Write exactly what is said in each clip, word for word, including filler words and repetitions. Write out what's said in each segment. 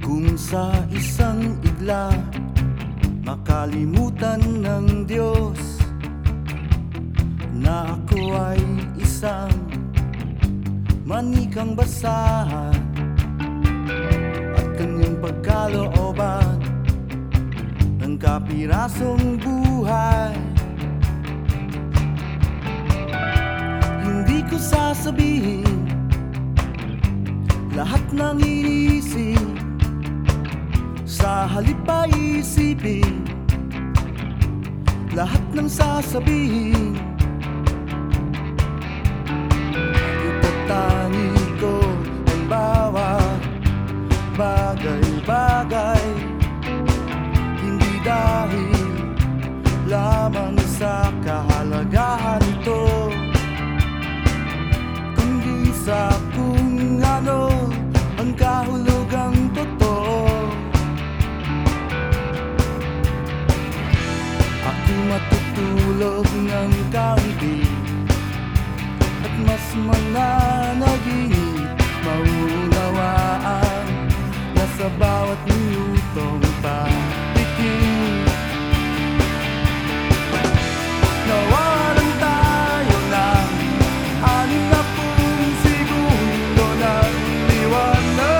Kung sa isang igla makalimutan ng Diyos na ako ay isang manikang basahan at kanyang pagkalooban ng kapirasong buhay, hindi ko sasabihin lahat ng inisip. Sa halip ay isipin lahat ng sasabihin. Itatani ko ang bawat bagay-bagay, hindi dahil lamang sa kahalagahan nito, kundi sa kung ano ang kahulugang totoo. Matutulog ng kaunti at mas mananaginip, maunawaan na sa bawat minutong patikim nawalan tayo ng anim na pung segundo ng liwanag.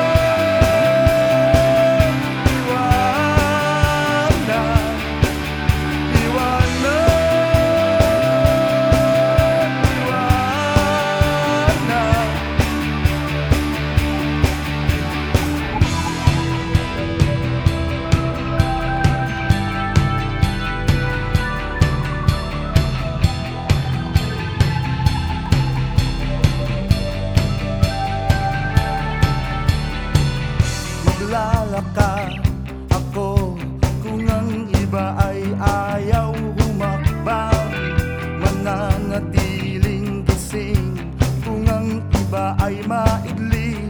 Maglalakad ako kung ang iba ay ayaw humakbang, mananatiling gising kung ang iba ay maidli.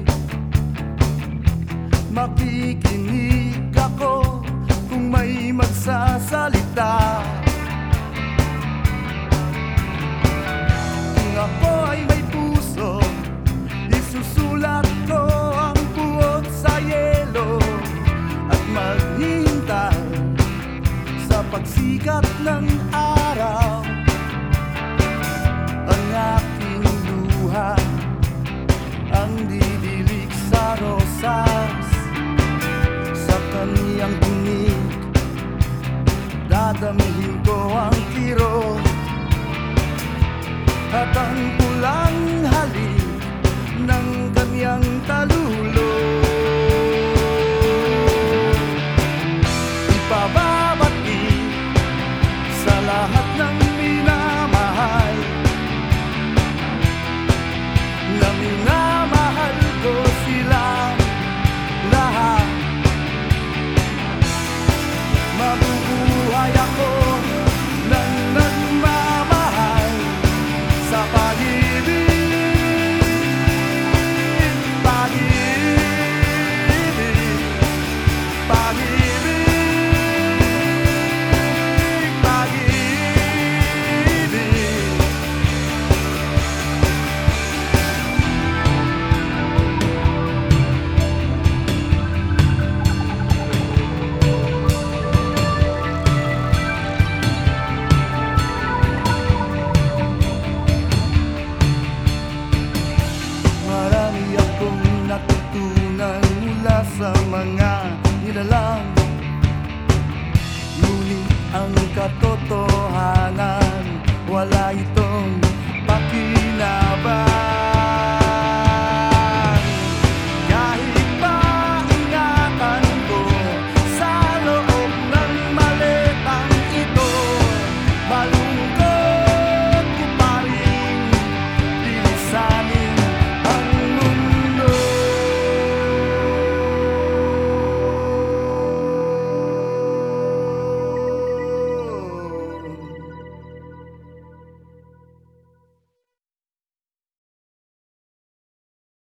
Makikinig ako kung may magsasalita, kung ako ay may puso, isusulat ko ang buot sa yelo at maghintay sa pagsikat ng araw. Ang aking luha ang didilig sa rosas, sa kaniyang tinig dadamihin ko ang kirot at ang pulang halik ng kanyang talud.